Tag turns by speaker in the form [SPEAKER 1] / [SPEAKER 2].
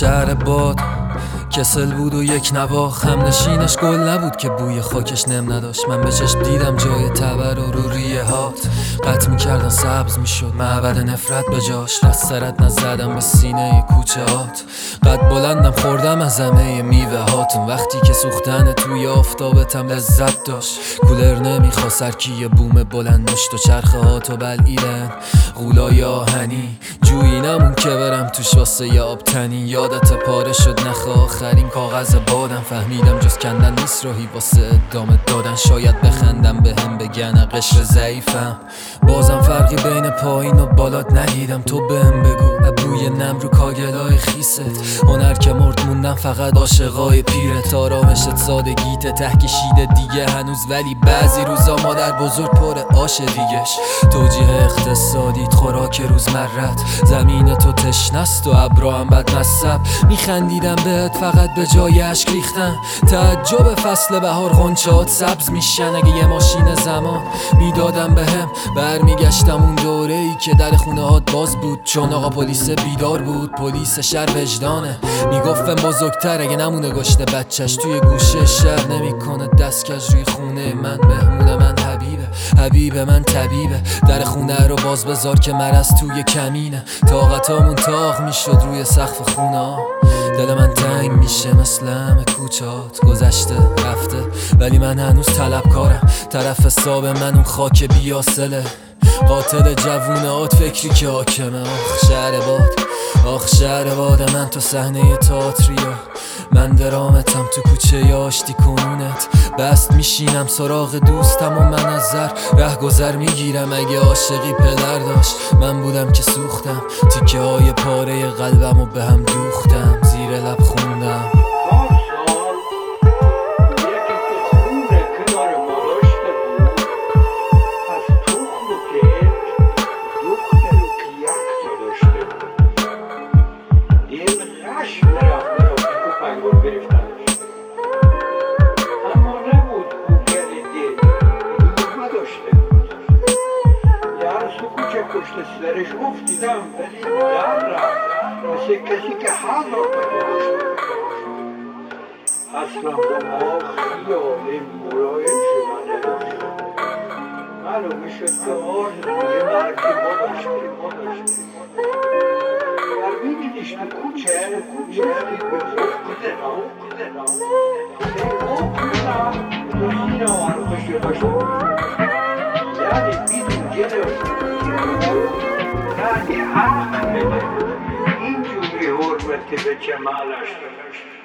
[SPEAKER 1] شهر باد کسل بود و یک نواخ، هم نشینش گل نبود که بوی خاکش نم نداشت. من به چشم دیدم جای تبر و رو ریه هات قطع میکردن سبز میشد معبد نفرت به جاش. رسترت نزدم به سینه کوچه هات، قد بلندم خوردم از همه میوه هاتون. وقتی که سوختن توی آفتابتم لذت داشت، کولر نمیخواست سرکی بوم بلند نشت و چرخه هاتو بلعیدن غولای آهنی. جویی نمون که برم توش واسه ی آب تنی. یادت پاره شد نخ آخرین کاغذ بادم، فهمیدم جز کندن نیست راهی واسه ادامه دادن. شاید بخندم بهم بگن قشر ضعیفم، بازم فرقی بین پایین و بالات ندیدم. تو بهم بگو ابروی نم رو کاگلای خیست، هنر که مرد موندم فقط عاشقای پیرت. آرامشت سادگیت ته کشیده دیگه هنوز، ولی بعضی روزا مادر بزرگ پر آش دیگش. توجیه اقتصادیت خوراک روزمرت، زمین تو تشنست و ابرا هم بد نصب. میخندیدم بهت فقط به جای اشک ریختن. تعجب فصل بهار غنچه‌هات سبز میشن. اگه یه ماشین زمان میدادم بهم، برمیگشتم اون دوره‌ای که در خونه هات باز بود، چون آقا پلیس بیدار بود. پلیس شهر وجدانه، میگفتم بزرگتر اگه نمونه گشته بچهش. توی گوشه شهر نمیکنه دستکش روی خونه من. مهمون من حبیب من طبیبه، در خونه رو باز بذار که مرض توی کمینه. طاقتامون تاق میشد روی سقف خونه ها، دل من تنگ میشه مثل همه کوچات. گذشته رفته ولی من هنوز طلبکارم، طرف حساب من اون خاک بیاسله. قاتل جوونهات فکری که حاکمه. آخ شهر باد من تو صحنه تئاتریا. من درامتم تو کوچه آشتی کنونت، بست میشینم سراغ دوستم و من از زر ره گذر میگیرم. اگه عاشقی پدر داشت من بودم که سوختم، تیکه های پاره قلبم و به هم دوختم. زیر لب خوندم
[SPEAKER 2] سرش افتیدم ولی در رفت مثل کسی که حضر بداشت. اصلا با ما خیال مرایم شدن داشت. معلومه شد که آرزوی مرگی ما داشتیم. در میدیدیش تو کوچه گفتی به فقدنا تو سینه آرزش باشد، یعنی بیدون گرفت یعنی حق بده اینجوری حرمتی به چه معلش داشت.